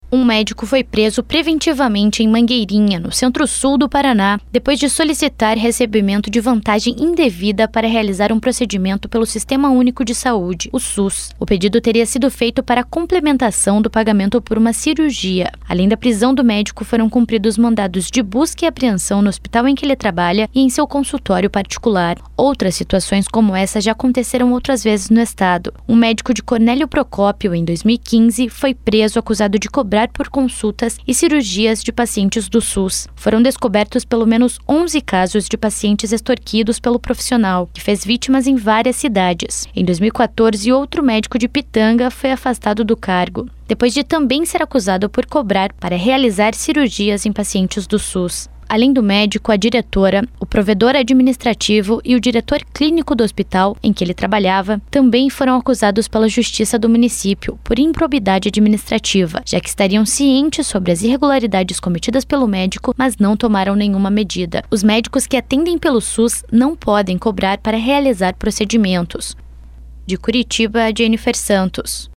Um médico foi preso preventivamente em Mangueirinha, no centro-sul do Paraná, depois de solicitar recebimento de vantagem indevida para realizar um procedimento pelo Sistema Único de Saúde, o SUS. O pedido teria sido feito para a complementação do pagamento por uma cirurgia. Além da prisão do médico, foram cumpridos mandados de busca e apreensão no hospital em que ele trabalha e em seu consultório particular. Outras situações como essa já aconteceram outras vezes no estado. Um médico de Cornélio Procópio, em 2015, foi preso acusado de cobrar por consultas e cirurgias de pacientes do SUS. Foram descobertos pelo menos 11 casos de pacientes extorquidos pelo profissional, que fez vítimas em várias cidades. Em 2014, outro médico de Pitanga foi afastado do cargo, depois de também ser acusado por cobrar para realizar cirurgias em pacientes do SUS. Além do médico, a diretora, o provedor administrativo e o diretor clínico do hospital em que ele trabalhava também foram acusados pela Justiça do município por improbidade administrativa, já que estariam cientes sobre as irregularidades cometidas pelo médico, mas não tomaram nenhuma medida. Os médicos que atendem pelo SUS não podem cobrar para realizar procedimentos. De Curitiba, Jennifer Santos.